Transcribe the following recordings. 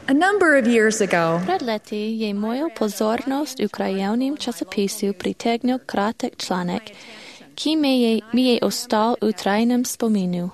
A number of years ago, Před lety jej moju pozornost ukrajinským časopisu přitegnul krátek článek, který mi jej ostal utrajným vzpomínu.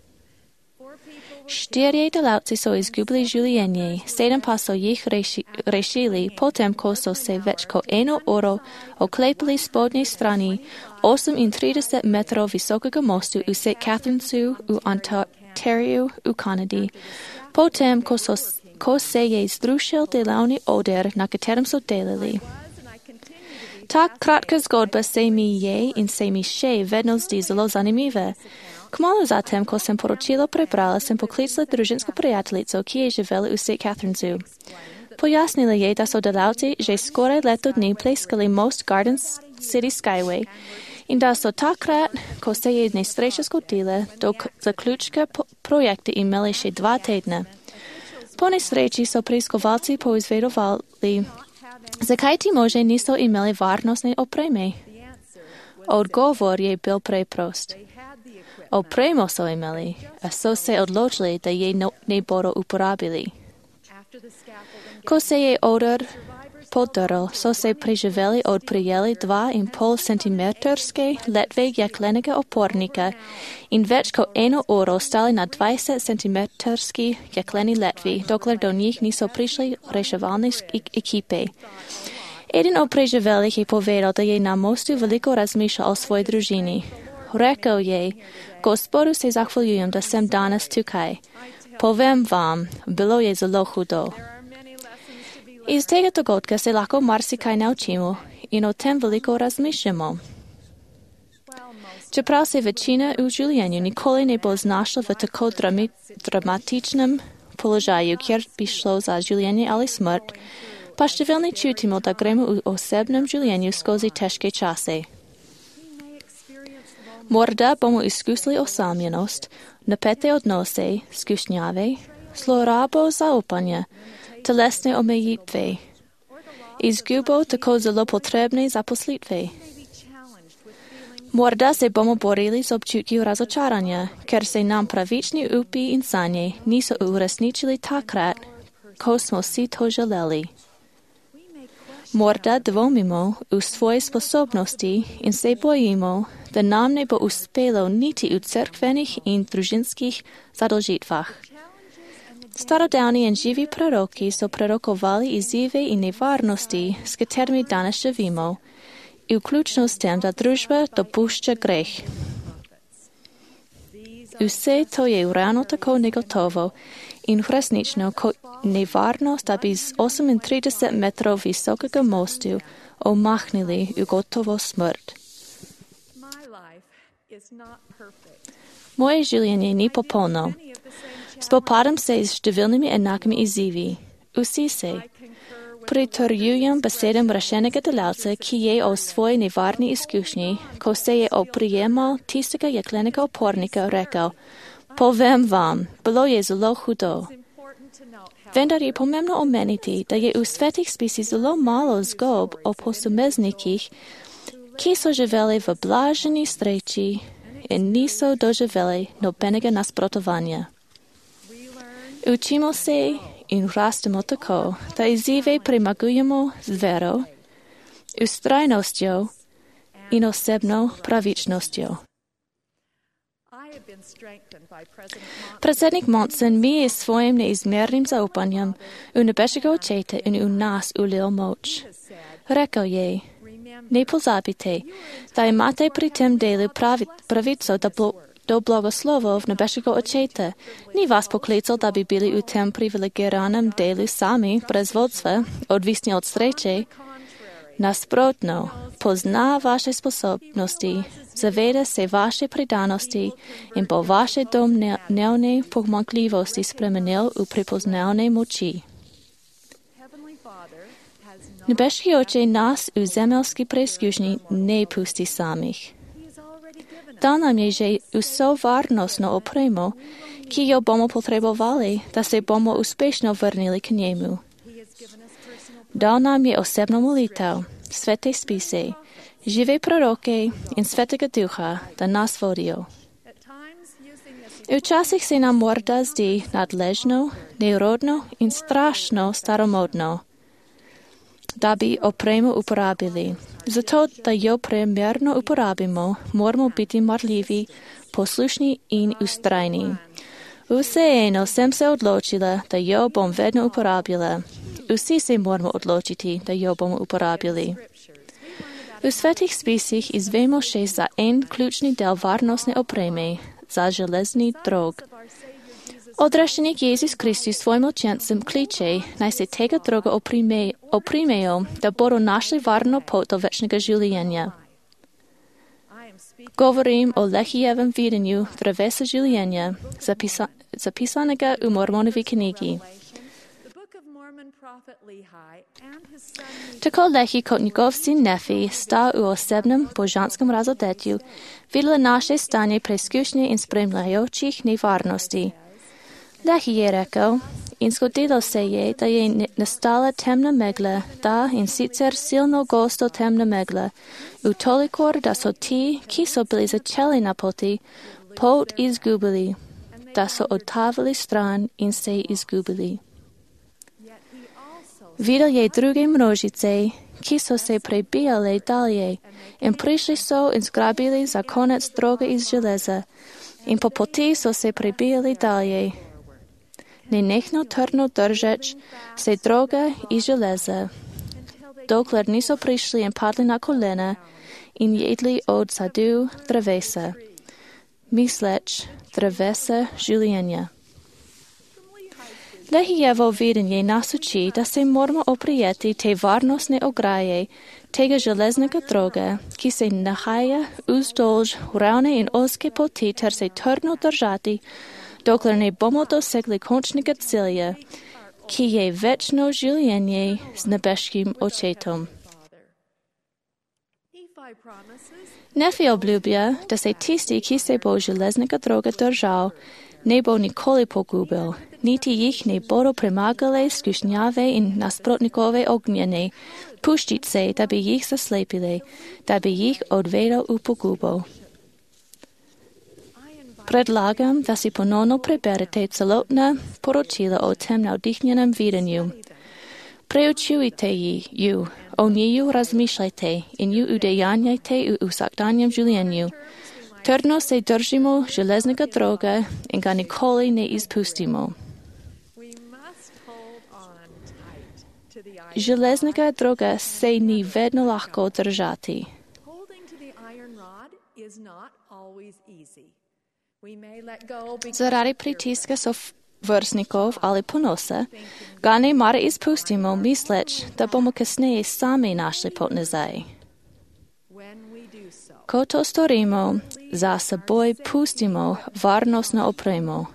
4 dalauci jsou izgubili žulienie, 7 pasů jich řešili potom, ko jsou se večko 1 oro oklepili spodní strany 38 metrů vysokého mostu u St. Catherinesu u Ontario u Kanady. Potom, ko se jej zrušil delavný odér, na kterém jsou dělili. Tak krátka zgodba se mi jej in se mi še vedno zdi zelo zanimivé. Kmalu zatem, ko jsem poročilo prebrala, jsem poklicala družinskou prijateljicu, ki je živela u St. Catherinesu. Pojasnila jej, da jsou dalavci, že skoro leto dní pleskali Most Garden City Skyway in da jsou takrat, ko se jej nesreća skotila, do zaključka projekta imeli še 2 týdny. Po nesreći jsou preiskovalci poizvedovali, zakaj ti muži niso imeli varnostne opreme. Odgovor je byl preprost. Opremo jsou imeli, a so se odločili, da jej ne budou uporabili. Ko se jej odor podaril, so se preživeli od prijeli 2,5 centimetrské letve jeklenega opornika in več ko 1 uro stali na 20 centimetrské jekleni letvi, dokler do njih niso prišli reševalne ekipe. Jeden od preživelih je povedal, da je na mostu veliko razmišljal o svoji družini. Rekl je, Gospodu se zahvaljujem, da sem danes tukaj. Povem vam, bilo je zelo hudo. Iz tega dogodka se lahko marsikaj naučimo in o tem veliko razmišljamo. Čeprav se večina v življenju nikoli ne bo znašla v tako dramatičnem položaju, kjer bi šlo za življenje ali smrt, pa številni čutimo, da gremo v osebnem življenju skozi težke čase. Morda bomo izkusili osamljenost, napete odnose, skušnjave, zlorabo zaupanja, telesne omejitve, izgubo tako zelo potrebne zaposlitve. Morda se bomo borili z občutki razočaranja, ker se nam pravični upi in sanje niso uresničili takrat, ko smo si to želeli. Morda dvomimo v svoje sposobnosti in se bojimo, da nam ne bo uspelo niti v cerkvenih in družinskih zadolžitvah. Starodavni in živi proroki so prorokovali izzive in nevarnosti, s katerimi danes živimo, in vključno s tem, da družba dopušča greh. Vse to je ravno tako negotovo in resnično kot nevarnost, da bi z 38 metrov visokega mostu omahnili v gotovo smrt. Moje življenje ni popolno. Spopadam se s številnimi enakimi izzivi. Vsi se. Pritrjujem besedam rešenega delavca, ki je o svoji nevarni izkušnji, ko se je oprijemal tistega jeklenega opornika, rekel, povem vam, bilo je zelo hudo. Vendar je pomembno omeniti, da je v svetih spisih zelo malo zgodb o posameznikih, ki so živeli v blaženi sreči in niso doživeli nobenega nasprotovanja. Učimo se in rastemo tako, da izzive premagujemo z vero, ustrajnostjo in osebno pravičnostjo. Predsednik Monson mi je svojim neizmernim zaupanjem v nebeškega očeta in v nas ulil moč. Rekel je, ne pozabite, da imate pri tem delu pravico do blagoslovov nebeškega očeta. Ni vas poklical, da bi bili v tem privilegiranem delu sami, brez vodstva, odvisni od sreče. Nasprotno, pozna vaše sposobnosti, zaveda se vaše predanosti in bo vaše domnevne pomanjkljivosti spremenil v prepoznavne moči. Nebeški oče nas v zemeljski preizkušnji ne pusti samih. Dal nam je že vso varnostno opremo, ki jo bomo potrebovali, da se bomo uspešno vrnili k njemu. Dal nam je osebno molitev, svete spise, žive proroke in svetega duha, da nas vodijo. U časih se nam morda zdi nadležno, nerodno in strašno staromodno, da bi opremo uporabili. Zato, da jo primerno uporabimo, moramo biti marljivi, poslušni in ustrajni. Vseeno sem se odločila, da jo bom vedno uporabila. Vsi se moramo odločiti, da jo bomo uporabili. V svetih spisih izvemo še za en ključni del varnostne opreme, za železni drog. Odrešenik Jezus Kristus svojim učencem kliče, naj se tega droga oprimejo, da bodo našli varno pot do večnega življenja. Govorim o Lehijevem videnju drevesa življenja, zapisanega v Mormonovi knjigi. Tako Lehi kot njegov sin Nefi sta v osebnem božanskem razodetju videla naše stanje preizkušnje in spremljajočih nevarnosti. Lehi je rekel, in zgodilo se je, da je nastala temna megla, da in sicer silno gosto temna megla, v tolikor, da so ti, ki so bili začeli na poti, pot izgubili, da so odtavili stran in se izgubili. Videl je druge množice, ki so se prebijali dalje in prišli so in zgrabili za konec droge iz železa in po poti so se prebijali dalje. Nenehno trdno držeč se droge iz železa, dokler niso prišli in padli na kolena in jedli od sadu drevesa, misleč drevesa življenja. Lehijevo videnje nas uči, da se moramo oprijeti te varnostne ograje, tega železnega droga, ki se nahaja vzdolž ravne in ozke poti ter se trdno držati, dokler ne bomo dosegli končnega cilja, ki je večno življenje z nebeškim očetom. Nefi obljublja, da se tisti, ki se bo železnega droga držal, ne bo nikoli pogubil, niti jih ne bodo premagali skušnjave in nasprotnikove ognjene, puščice, da bi jih zaslepili, da bi jih odvedel v pogubo. Predlagam, da si ponovno preberete celotna poročila o tem navdihnjenem videnju. Preučujte ju, o njiju razmišljajte in ju udejanjajte v vsakdanjem življenju. Trdno se držimo železnega droga in ga nikoli ne izpustimo. Železnega droga se ni vedno lahko držati. Zaradi pritiska sovrstnikov ali ponosa ga ne mara izpustimo, misleč, da bomo kasneje sami našli pot nazaj. Ko to storimo, za seboj pustimo varnostno opremo.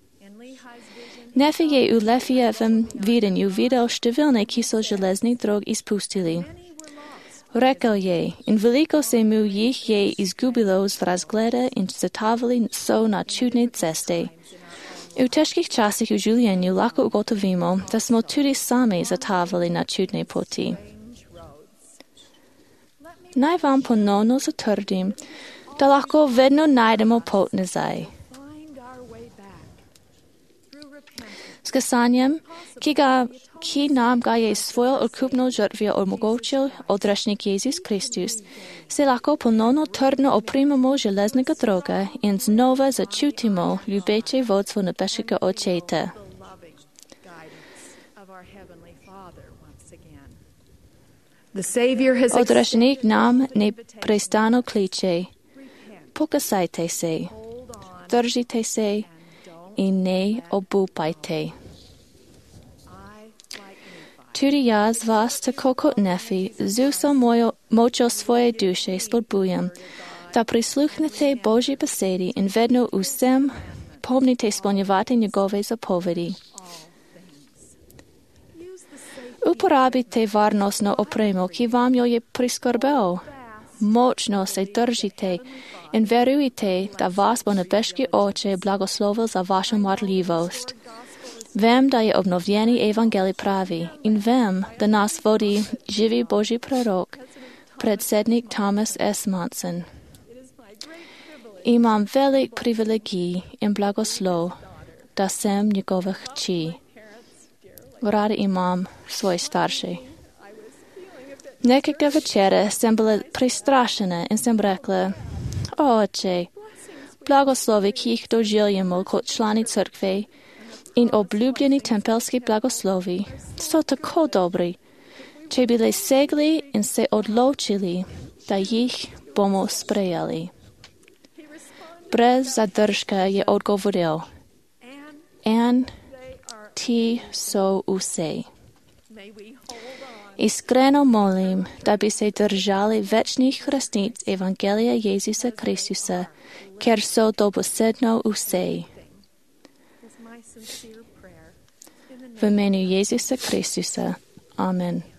Nefi je v Lehijevem videnju videl številne, ki so železni drog izpustili. Rekel je, in veliko se mu jih je izgubilo z razgleda in zatavili so na čudne ceste. V težkih časih v življenju lahko ugotovimo, da smo tudi sami zatavili na čudne poti. Naj vam ponovno zatrdim, da lahko vedno najdemo pot nazaj. S kasanjem, ki nam ga je svojo odkupno žrtvijo omogočil odrešnik Jezus Kristus, se lahko ponovno trdno oprimemo železnega droga in znova začutimo ljubeče vodstvo nebeškega očeta. Odrešnik nam neprestano kliče, pokasajte se, držite se in ne obupajte. Tudi jaz vas, tako kot Nefi, z vso močjo svoje duše spodbujam, da prisluhnete Božji besedi in vedno vsem pomnite izpolnjevati njegove zapovedi. Uporabite varnostno opremo, ki vam jo je priskrbel. Močno se držite in verujte, da vas bo nebeški oče blagoslovil za vašo marljivost. Vem, da je obnovljeni evangelij pravi in vem, da nas vodi živi Božji prorok, predsednik Thomas S. Monson. Imam velik privilegij in blagoslov, da sem njegovih hči. Rada imam svoje starše. Nekega večera sem bila prestrašena in sem rekla, oče, blagoslovi, ki jih doživljamo kot člani crkve in obljubljeni tempelski blagoslovi, so tako dobri, če bi le segli in se odločili, da jih bomo sprejeli. Brez zadržka je odgovoril, in ti so vse. Iskreno molim, da bi se držali večnih resnic Evangelija Jezusa Kristusa, ker so dobesedno vse. V imenu Jezusa Kristusa. Amen.